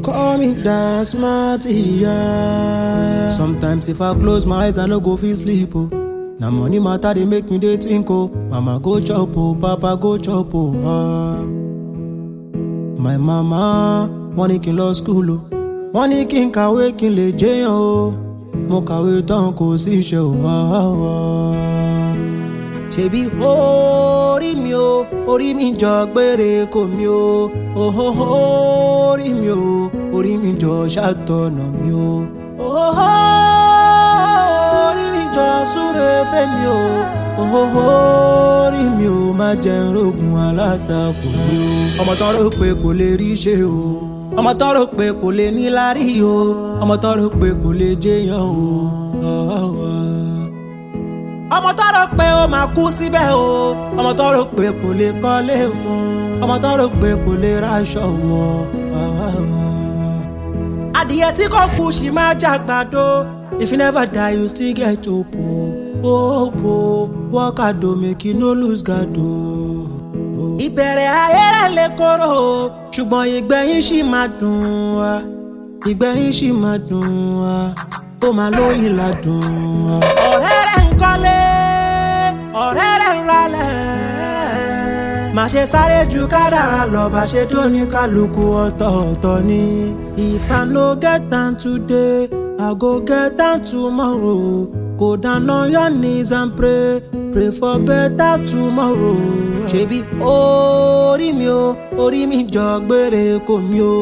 call me that smart, yeah. Sometimes if I close my eyes, I no go feel sleep, oh. Now money matter, they make me dey think, oh. Mama go chop, oh, papa go chop, oh. My mama, wọ́n ní kí n lọ school, oh. Wọ́n ní kí n kàwé kí n lè jẹ́yàn, oh. Mo kàwé tán kò sí iṣẹ́, oh. Ṣebí orí mi o, orí mi jọ gbére kò mi o. Orí mi o, orí mi jọ ṣàtọ̀nà mi o. Orí mi jọ súre fẹ́ mi o. Orí mi o, má jẹ́ rógun alátakò mi o. Ọmọ tán rò pé kò lè rí ṣe o. Ọmọ tán rò pé kò lè níláárí o. Ọmọ tán rò pé kò lè jẹ́yàn o. Ọmọ tó rò pé ó máa kú síbẹ̀ o. Ọmọ tó rò pé kò lè kọ́lé o. Ọmọ tó rò pé kò lè raṣọ wọ̀. Adìyẹ tí kò kú ṣì máa jàgbàdo. If you never die you still get hope o. Hope o, work hard o, make you no lose guard o. Ìbẹ̀rẹ̀ ayé rẹ̀ lè korò o, ṣùgbọ́n ìgbẹ̀yìn ṣì máa dùn wá. Ìgbẹ̀yìn ṣì máa dùn wá. Ó máa lóyìn ládùn wá. Ọ̀rẹ́ rẹ̀ ń kọ́lé, ọ̀rẹ́ rẹ̀ ń ralẹ̀. Má ṣe sáré ju kádàrá lọ, bá ṣe tó ní kálukú ọ̀tọ̀ọ̀tọ̀ ni. If I no get am today, I go get am tomorrow. Go down on your knees and pray, pray for better tomorrow. Ṣebí orí mi o, orí mi jọ gbére kò mi o.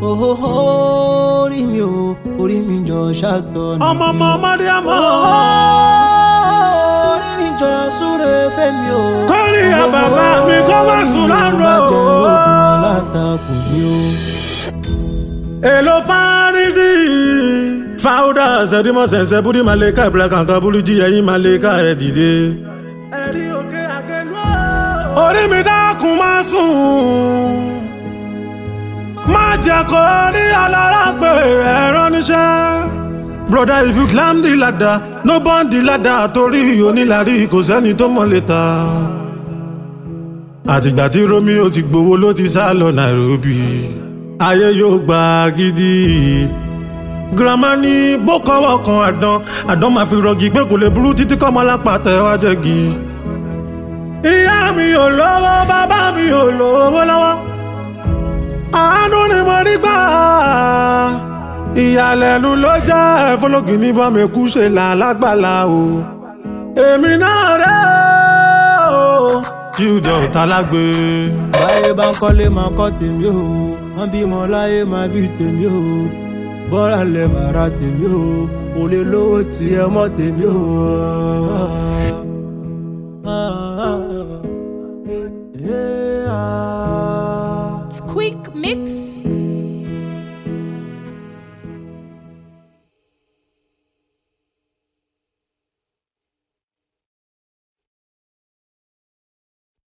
Orí mi o, orí mi jọ ṣàtọ̀nà. Ọmọ Mariam. Orí mi jọ súre fẹ́ mi o. Kọ́rí ya bàbá mi kọ́ wá sùn lárò. Má jẹ́ ogun alátakò mi o. Èlò fárídì. Fáwọ́dà ṣẹ̀dímọ̀ ṣẹ̀ṣẹ̀ búdí màlẹ́kà ìbílẹ̀ kankan búrú jí ẹ̀yìn màlẹ́kà ẹ̀ dìde. Ẹ̀rí òkè àkẹ́lú. Orí mi dákun má sùn. Má jẹ́ kó rí alára pé ẹ̀rọ níṣẹ́. Brother, if you climb the ladder, no burn the ladder torí onílàrí kò sẹ́ni tó mọ̀ létà. Àtìgbà tí Romeo ti gbowó ló ti sá lọ Nairobi. Ayé yóò gbà gidi. Grandma ní bó kọ́wọ́ kan àdán máa fi rọgì pé kò lè burú títí kọ́mọ lápàtà wá jẹ́gi. Ìyá mi ò lówó, bàbá mi ò lówó lọ́wọ́. Àánú ni mo rí gbà. Ìyàlẹ́nu ló jẹ́ ẹ̀fọ́lọ́gì ní bọ́mẹ̀kú ṣe là lágbàlá o. Èmi náà rẹ̀ o. Jíjọ ta lágbé. Báyé bá ń kọ́lé máa kọ́ tèmi o. Wọ́n bímọ láyé máa bí tèmi o. Bọ́ra lẹ bàrà tèmi o. Kò lè lówó tí ẹ mọ́ tèmi o. It's Quick Mix.